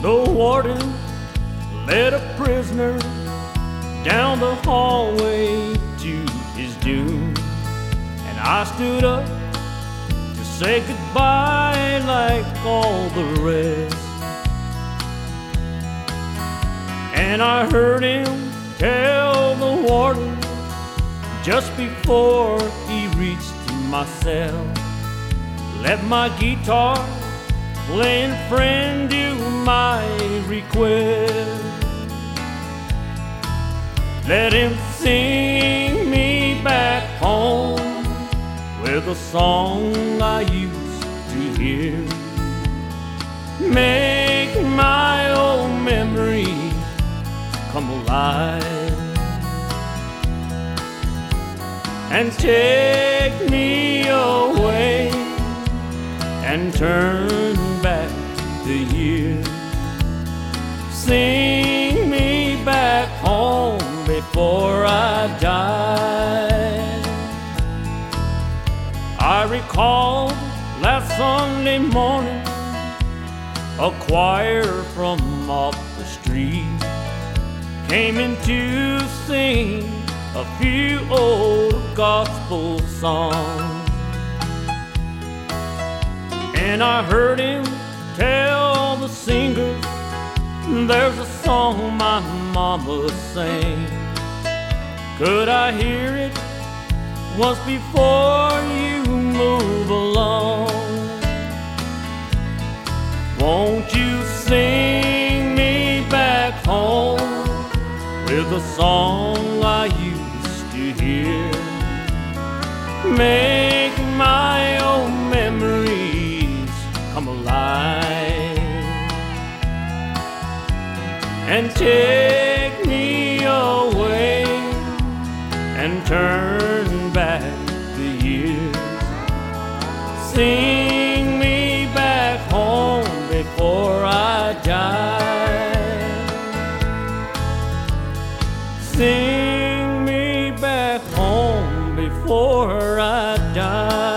The warden led a prisoner down the hallway to his doom, and I stood up to say goodbye like all the rest. And I heard him tell the warden just bore he reached my cell, "Let my guitar playing friend do my request. Let him sing me back home with a song I used to hear. Make my old memories come alive and take me away and turn back the years. Sing me back home before I die." I recall last Sunday morning, a choir from off the street came in to sing a few old gospel songs. And I heard him tell the singers, "There's a song my mama sang. Could I hear it once before you move along? Won't you sing me back home with a song I used to hear? Make my old memories come alive and take me away and turn back the years. Sing me back home before I die. Sing me back home before I die."